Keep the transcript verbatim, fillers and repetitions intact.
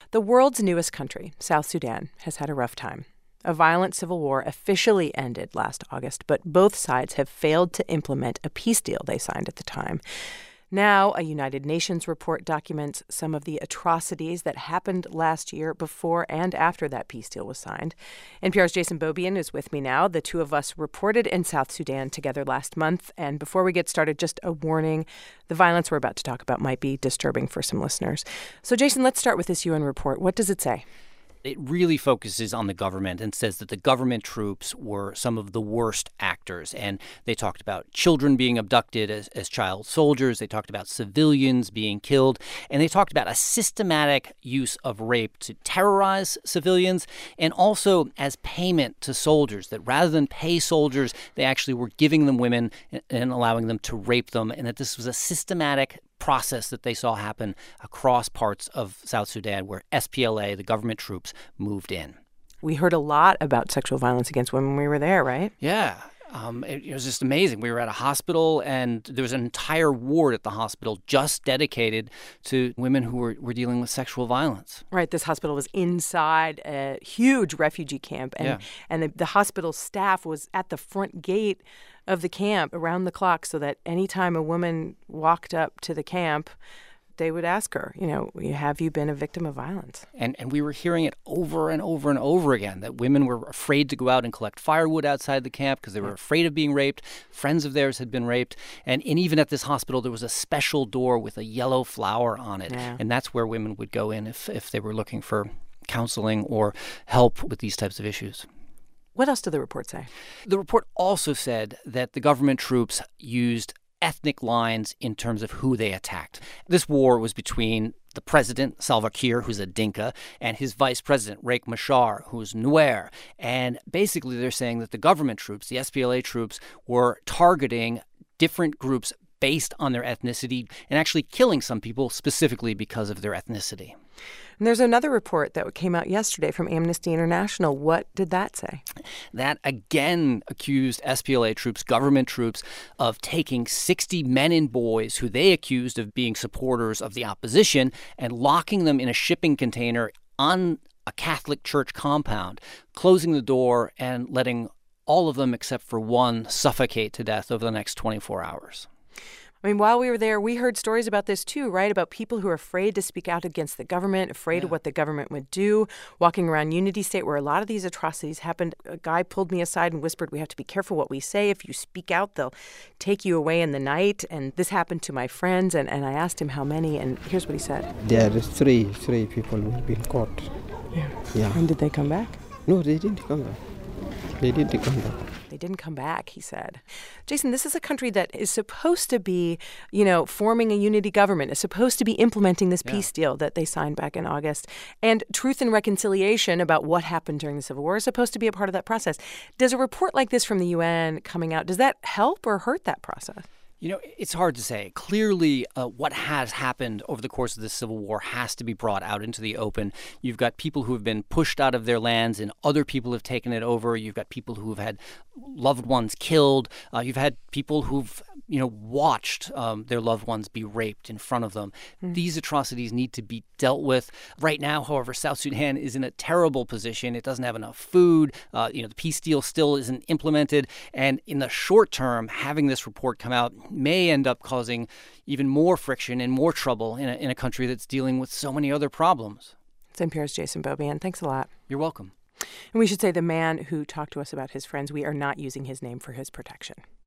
The world's newest country, South Sudan, has had a rough time. A violent civil war officially ended last August, but both sides have failed to implement a peace deal they signed at the time. Now, a United Nations report documents some of the atrocities that happened last year before and after that peace deal was signed. N P R's Jason Beaubien is with me now. The two of us reported in South Sudan together last month. And before we get started, just a warning, the violence we're about to talk about might be disturbing for some listeners. So, Jason, let's start with this U N report. What does it say? It really focuses on the government and says that the government troops were some of the worst actors. And they talked about children being abducted as, as child soldiers. They talked about civilians being killed. And they talked about a systematic use of rape to terrorize civilians and also as payment to soldiers, that rather than pay soldiers, they actually were giving them women and, and allowing them to rape them, and that this was a systematic process that they saw happen across parts of South Sudan where S P L A, the government troops, moved in. We heard a lot about sexual violence against women when we were there, right? Yeah. Um, it, it was just amazing. We were at a hospital, and there was an entire ward at the hospital just dedicated to women who were, were dealing with sexual violence. Right. This hospital was inside a huge refugee camp, and, yeah. and the, the hospital staff was at the front gate of the camp around the clock so that anytime a woman walked up to the camp, they would ask her, you know, have you been a victim of violence? And and we were hearing it over and over and over again, that women were afraid to go out and collect firewood outside the camp because they were afraid of being raped. Friends of theirs had been raped. And, and even at this hospital, there was a special door with a yellow flower on it. Yeah. And that's where women would go in if, if they were looking for counseling or help with these types of issues. What else did the report say? The report also said that the government troops used ethnic lines in terms of who they attacked. This war was between the president, Salva Kiir, who's a Dinka, and his vice president, Riek Machar, who's Nuer. And basically they're saying that the government troops, the S P L A troops, were targeting different groups based on their ethnicity and actually killing some people specifically because of their ethnicity. And there's another report that came out yesterday from Amnesty International. What did that say? That again accused S P L A troops, government troops, of taking sixty men and boys who they accused of being supporters of the opposition and locking them in a shipping container on a Catholic church compound, closing the door and letting all of them except for one suffocate to death over the next twenty-four hours. I mean, while we were there, we heard stories about this too, right? About people who are afraid to speak out against the government, afraid yeah. of what the government would do, walking around Unity State where a lot of these atrocities happened. A guy pulled me aside and whispered, we have to be careful what we say. If you speak out, they'll take you away in the night. And this happened to my friends. And, and I asked him how many, and here's what he said. There are three, three people who have been caught. Yeah. Yeah. And did they come back? No, they didn't come back. They didn't come back. They didn't come back, he said. Jason, this is a country that is supposed to be, you know, forming a unity government, is supposed to be implementing this yeah. peace deal that they signed back in August. And truth and reconciliation about what happened during the Civil War is supposed to be a part of that process. Does a report like this from the U N coming out, does that help or hurt that process? You know, it's hard to say. Clearly, uh, what has happened over the course of the Civil War has to be brought out into the open. You've got people who have been pushed out of their lands and other people have taken it over. You've got people who have had loved ones killed. Uh, you've had people who've, you know, watched um, their loved ones be raped in front of them. Mm. These atrocities need to be dealt with. Right now, however, South Sudan is in a terrible position. It doesn't have enough food. Uh, you know, the peace deal still isn't implemented. And in the short term, having this report come out may end up causing even more friction and more trouble in a, in a country that's dealing with so many other problems. It's N P R's Jason Beaubien. Thanks a lot. You're welcome. And we should say the man who talked to us about his friends, we are not using his name for his protection.